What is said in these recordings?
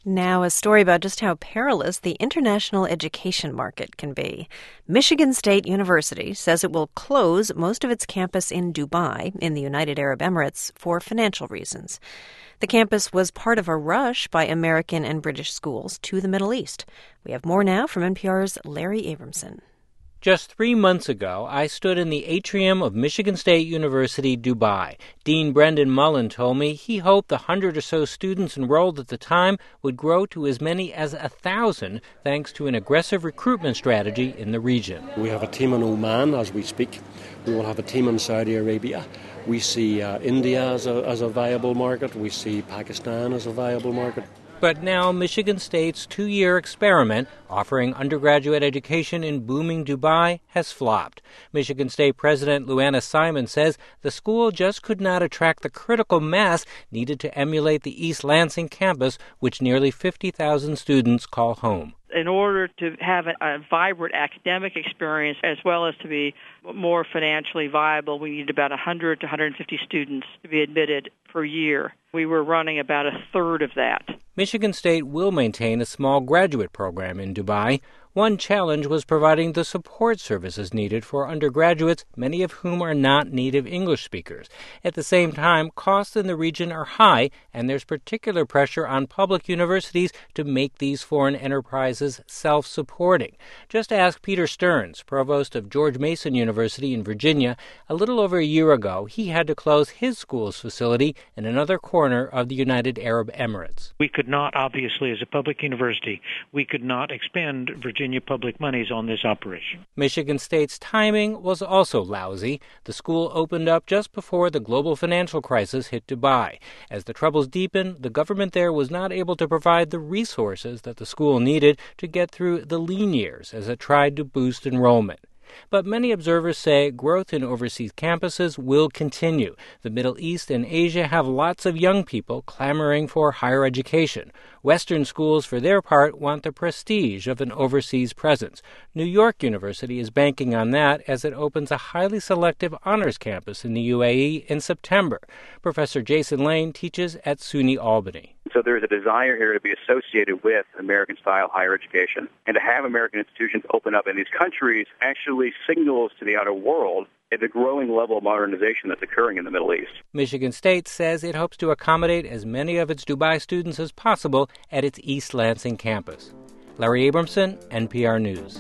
Now, a story about just how perilous the international education market can be. Michigan State University says it will close most of its campus in Dubai, in the United Arab Emirates, for financial reasons. The campus was part of a rush by American and British schools to the Middle East. We have more now from NPR's Larry Abramson. Just 3 months ago, I stood in the atrium of Michigan State University, Dubai. Dean Brendan Mullen told me he hoped the 100 or so students enrolled at the time would grow to as many as 1,000 thanks to an aggressive recruitment strategy in the region. We have a team in Oman as we speak. We will have a team in Saudi Arabia. We see India as a viable market. We see Pakistan as a viable market. But now Michigan State's 2-year experiment offering undergraduate education in booming Dubai has flopped. Michigan State President Luana Simon says the school just could not attract the critical mass needed to emulate the East Lansing campus, which nearly 50,000 students call home. In order to have a vibrant academic experience as well as to be more financially viable, we need about 100 to 150 students to be admitted per year. We were running about a third of that. Michigan State will maintain a small graduate program in Dubai. One challenge was providing the support services needed for undergraduates, many of whom are not native English speakers. At the same time, costs in the region are high, and there's particular pressure on public universities to make these foreign enterprises self-supporting. Just ask Peter Stearns, provost of George Mason University in Virginia. A little over a year ago, he had to close his school's facility in another corner of the United Arab Emirates. We could not, obviously, as a public university, we could not expend Virginia public monies on this operation. Michigan State's timing was also lousy. The school opened up just before the global financial crisis hit Dubai. As the troubles deepened, the government there was not able to provide the resources that the school needed to get through the lean years as it tried to boost enrollment. But many observers say growth in overseas campuses will continue. The Middle East and Asia have lots of young people clamoring for higher education. Western schools, for their part, want the prestige of an overseas presence. New York University is banking on that as it opens a highly selective honors campus in the UAE in September. Professor Jason Lane teaches at SUNY Albany. So there's a desire here to be associated with American-style higher education. And to have American institutions open up in these countries actually signals to the outer world the growing level of modernization that's occurring in the Middle East. Michigan State says it hopes to accommodate as many of its Dubai students as possible at its East Lansing campus. Larry Abramson, NPR News.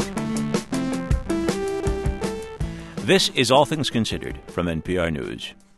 This is All Things Considered from NPR News.